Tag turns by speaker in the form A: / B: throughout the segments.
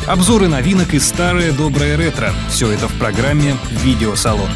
A: Обзоры новинок и старое доброе ретро. Все это в программе «Видеосалон».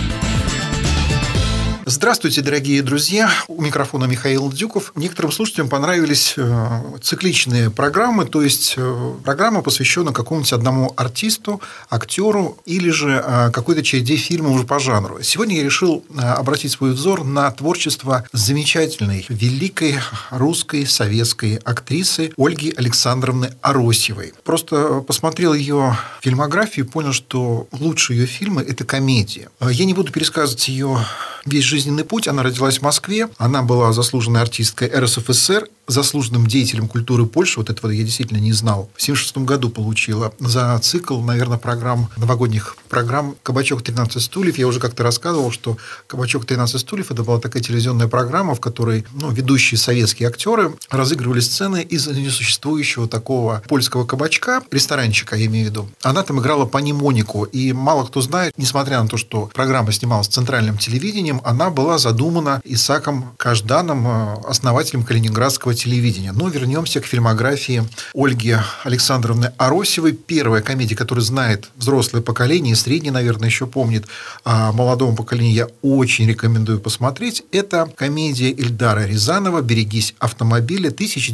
B: Здравствуйте, дорогие друзья. У микрофона Михаил Дюков. Некоторым слушателям понравились цикличные программы, то есть программа посвящена какому-нибудь одному артисту, актеру или же какой-то череде фильмов уже по жанру. Сегодня я решил обратить свой взор на творчество замечательной, великой русской советской актрисы Ольги Александровны Аросевой. Просто посмотрел ее фильмографию и понял, что лучшие ее фильмы – это комедии. Я не буду пересказывать ее весь жизненный путь. Она родилась в Москве, она была заслуженной артисткой РСФСР, заслуженным деятелем культуры Польши, вот этого я действительно не знал. В 1976 году получила за цикл, наверное, новогодних программ «Кабачок 13 стульев». Я уже как-то рассказывал, что «Кабачок 13 стульев» – это была такая телевизионная программа, в которой ведущие советские актеры разыгрывали сцены из несуществующего такого польского кабачка, ресторанчика, я имею в виду. Она там играла пани Монику, и мало кто знает, несмотря на то, что программа снималась центральным телевидением, она была задумана Исааком Кажданом, основателем калининградского телевидения. Но вернемся к фильмографии Ольги Александровны Аросевой. Первая комедия, которую знает взрослое поколение, и среднее, наверное, еще помнит, а молодому поколению я очень рекомендую посмотреть. Это комедия Эльдара Рязанова «Берегись автомобиля»,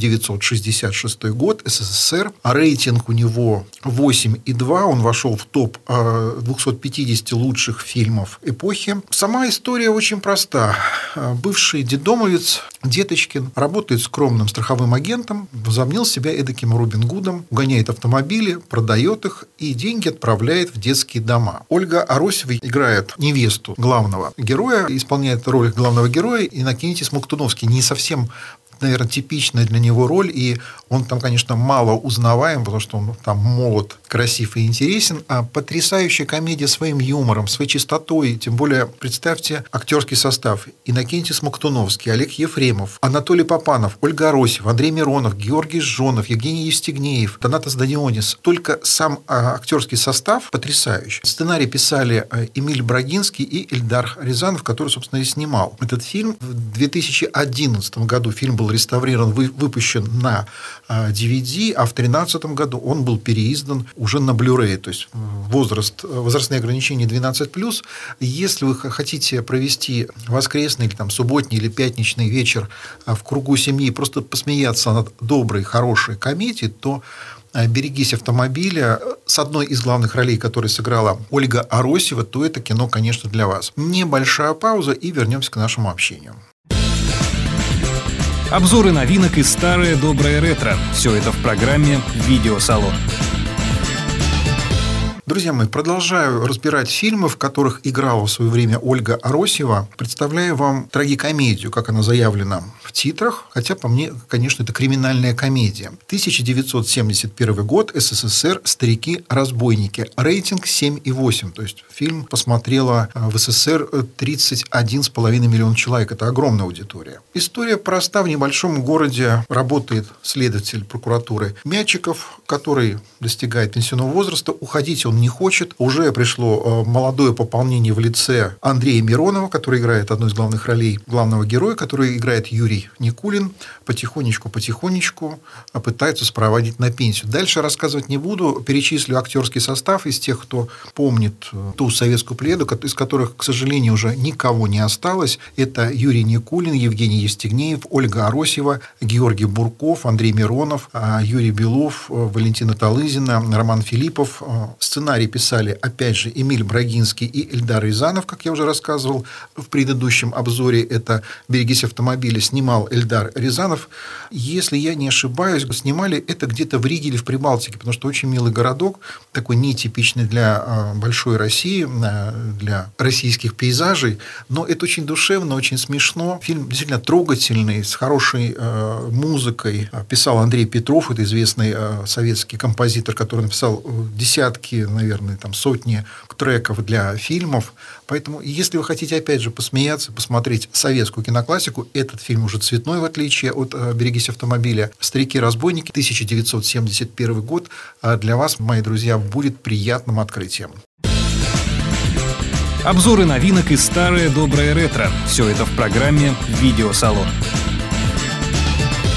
B: 1966 год, СССР. Рейтинг у него 8,2. Он вошел в топ 250 лучших фильмов эпохи. Сама история очень проста. Бывший детдомовец Деточкин работает скромным страховым агентом, возомнил себя эдаким Робин Гудом, угоняет автомобили, продает их и деньги отправляет в детские дома. Ольга Аросева играет невесту главного героя, исполняет роль главного героя Иннокентий Смоктуновский. Не совсем, наверное, типичная для него роль, и он там, конечно, мало узнаваем, потому что он там молод, красив и интересен, а потрясающая комедия своим юмором, своей чистотой, тем более, представьте, актерский состав: Иннокентий Смоктуновский, Олег Ефремов, Анатолий Попанов, Ольга Аросева, Андрей Миронов, Георгий Жонов, Евгений Евстигнеев, Донатас Данионис. Только сам актерский состав потрясающий. Сценарий писали Эмиль Брагинский и Эльдар Рязанов, который, собственно, и снимал этот фильм. В 2011 году фильм был реставрирован, выпущен на DVD, а в 2013 году он был переиздан уже на Blu-ray, то есть возрастные ограничения 12+. Если вы хотите провести воскресный или субботний или пятничный вечер в кругу семьи, просто посмеяться над доброй, хорошей комедией, то «Берегись автомобиля» с одной из главных ролей, которую сыграла Ольга Аросева, то это кино, конечно, для вас. Небольшая пауза, и вернемся к нашему общению.
A: Обзоры новинок и старое доброе ретро. Все это в программе «Видеосалон».
B: Друзья мои, продолжаю разбирать фильмы, в которых играла в свое время Ольга Аросева. Представляю вам трагикомедию, как она заявлена в титрах, хотя, по мне, конечно, это криминальная комедия. 1971 год, СССР, «Старики-разбойники». Рейтинг 7,8. То есть фильм посмотрело в СССР 31,5 миллиона человек. Это огромная аудитория. История проста. В небольшом городе работает следователь прокуратуры Мячиков, который достигает пенсионного возраста. Уходить он не хочет. Уже пришло молодое пополнение в лице Андрея Миронова, который играет одну из главных ролей главного героя, который играет Юрий Никулин. Потихонечку пытаются спроводить на пенсию. Дальше рассказывать не буду. Перечислю актерский состав из тех, кто помнит ту советскую плеяду, из которых, к сожалению, уже никого не осталось. Это Юрий Никулин, Евгений Евстигнеев, Ольга Аросева, Георгий Бурков, Андрей Миронов, Юрий Белов, Валентина Талызина, Роман Филиппов. Сценарий писали, опять же, Эмиль Брагинский и Эльдар Рязанов, как я уже рассказывал в предыдущем обзоре. Это «Берегись автомобиля» снимал Эльдар Рязанов. Если я не ошибаюсь, снимали это где-то в Риге или в Прибалтике, потому что очень милый городок, такой нетипичный для большой России, для российских пейзажей, но это очень душевно, очень смешно. Фильм действительно трогательный, с хорошей музыкой. Писал Андрей Петров, это известный советский композитор, который написал десятки, наверное, сотни треков для фильмов. Поэтому, если вы хотите, опять же, посмеяться, посмотреть советскую киноклассику, этот фильм уже цветной, в отличие от «Берегись автомобиля». «Старики-разбойники», 1971 год, для вас, мои друзья, будет приятным открытием.
A: Обзоры новинок и старое доброе ретро. Все это в программе «Видеосалон».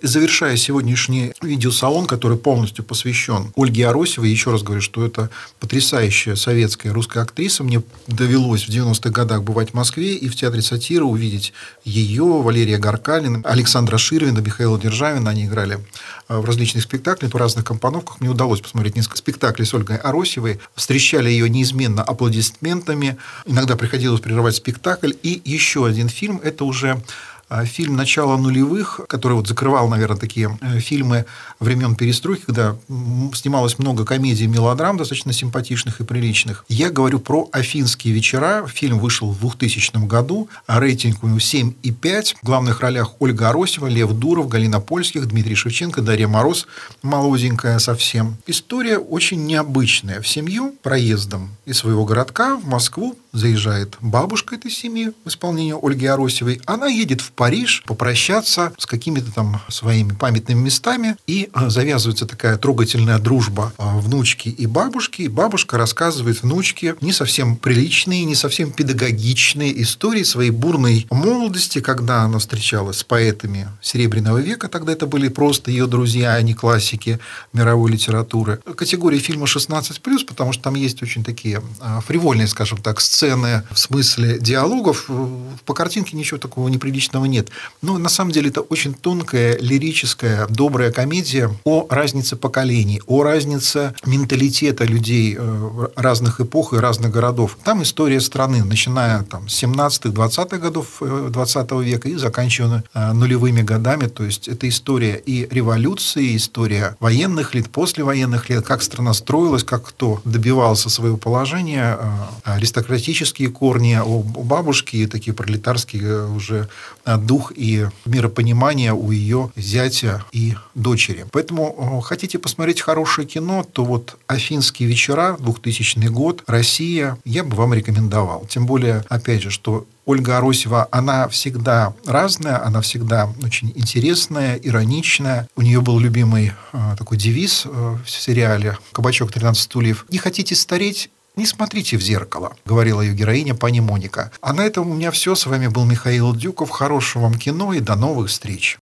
B: завершая сегодняшний видеосалон, который полностью посвящен Ольге Аросевой, еще раз говорю, что это потрясающая советская русская актриса. Мне довелось в 90-х годах бывать в Москве и в театре сатиры увидеть ее, Валерия Гаркалина, Александра Ширвина, Михаила Державина. Они играли в различных спектаклях, в разных компоновках. Мне удалось посмотреть несколько спектаклей с Ольгой Аросевой. Встречали ее неизменно аплодисментами. Иногда приходилось прерывать спектакль. И еще один фильм – это уже фильм начала нулевых, который вот закрывал, наверное, такие фильмы времен перестройки, когда снималось много комедий и мелодрам, достаточно симпатичных и приличных. Я говорю про «Афинские вечера». Фильм вышел в 2000 году. Рейтинг у него 7,5. В главных ролях Ольга Аросева, Лев Дуров, Галина Польских, Дмитрий Шевченко, Дарья Мороз, молоденькая совсем. История очень необычная. В семью проездом из своего городка в Москву заезжает бабушка этой семьи в исполнении Ольги Аросевой. Она едет в Париж попрощаться с какими-то там своими памятными местами. И завязывается такая трогательная дружба внучки и бабушки. И бабушка рассказывает внучке не совсем приличные, не совсем педагогичные истории своей бурной молодости, когда она встречалась с поэтами Серебряного века. Тогда это были просто ее друзья, а не классики мировой литературы. Категория фильма 16+, потому что там есть очень такие фривольные, скажем так, сцены в смысле диалогов. По картинке ничего такого неприличного нет. Но на самом деле это очень тонкая, лирическая, добрая комедия о разнице поколений, о разнице менталитета людей разных эпох и разных городов. Там история страны, начиная там, с 17-20-х годов 20 века и заканчивая нулевыми годами. То есть это история и революции, история военных лет, послевоенных лет, как страна строилась, как кто добивался своего положения, аристократические корни у бабушки, такие пролетарские уже дух и миропонимание у ее зятя и дочери. Поэтому хотите посмотреть хорошее кино, то вот «Афинские вечера», 2000 год, Россия, я бы вам рекомендовал. Тем более, опять же, что Ольга Аросева, она всегда разная, она всегда очень интересная, ироничная. У нее был любимый такой девиз в сериале «Кабачок 13 стульев». Не хотите стареть? Не смотрите в зеркало, говорила ее героиня пани Моника. А на этом у меня все. С вами был Михаил Дюков. Хорошего вам кино и до новых встреч.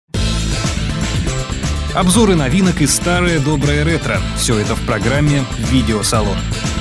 A: Обзоры новинок и старое доброе ретро. Все это в программе «Видеосалон».